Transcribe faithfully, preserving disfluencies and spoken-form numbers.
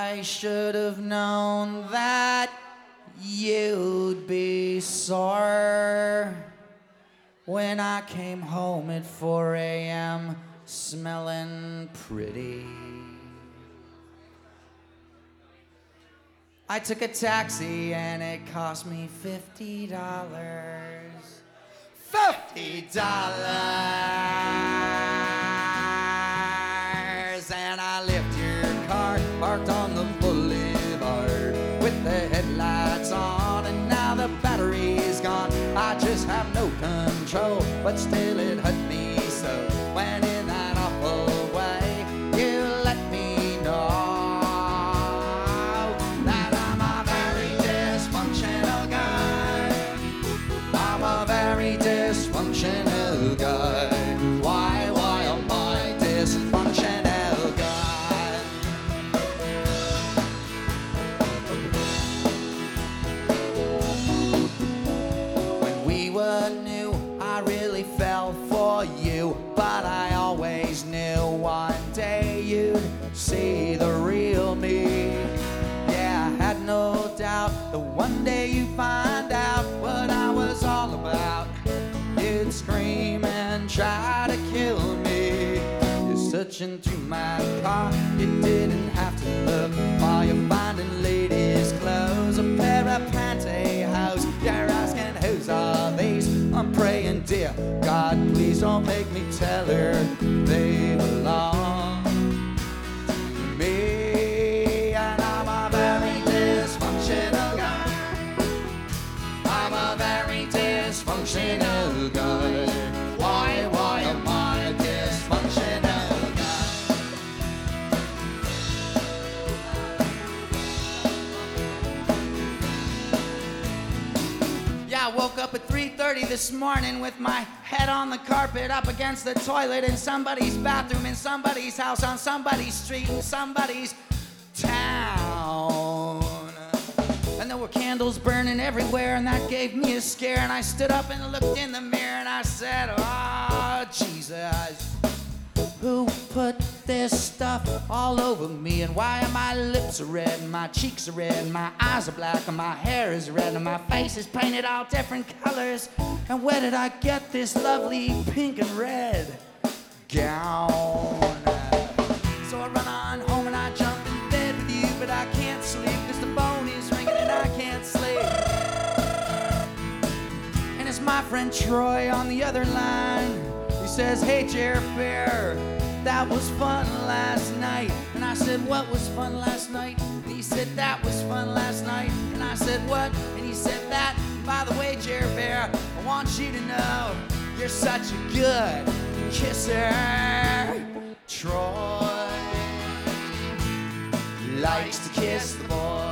I should have known that you'd be sore when I came home at four a.m. smelling pretty. I took a taxi and it cost me fifty dollars. fifty dollars! And I left your car parked on the boulevard with the headlights on, and now the battery's gone. I just have no control, but still it hurt me so when in that awful way you let me know that I'm a very dysfunctional guy. I'm a very dysfunctional guy. Why, why am I dysfunctional guy? When we were new, I really fell for you, but I always knew one day you'd see the real me. Yeah, I had no doubt that one day you'd find out what I was all about. You'd scream and try to kill me. You're searching through my car, you didn't have to look while you're finding ladies' clothes, a pair of pantyhose. You're asking whose are these? I'm praying, dear God, please don't make me tell her they belong to me. And I'm a very dysfunctional guy. I'm a very dysfunctional guy. Why, why am I a dysfunctional guy? Yeah, I woke up at three thirty this morning with my head on the carpet up against the toilet in somebody's bathroom, in somebody's house, on somebody's street, in somebody's town. And there were candles burning everywhere, and that gave me a scare. And I stood up and looked in the mirror and I said, oh, Jesus, who put this stuff all over me? And why are my lips red, and my cheeks are red, and my eyes are black, and my hair is red, and my face is painted all different colors? And where did I get this lovely pink and red gown? So I run on home and I jump in bed with you, but I can't sleep because the phone is ringing and I can't sleep. And it's my friend Troy on the other line. He says, hey, Jer Bear, that was fun last night. And I said, what was fun last night? And he said, that was fun last night. And I said, what? And he said, that. By the way, Jer Bear, I want you to know you're such a good kisser. Troy likes to kiss the boy.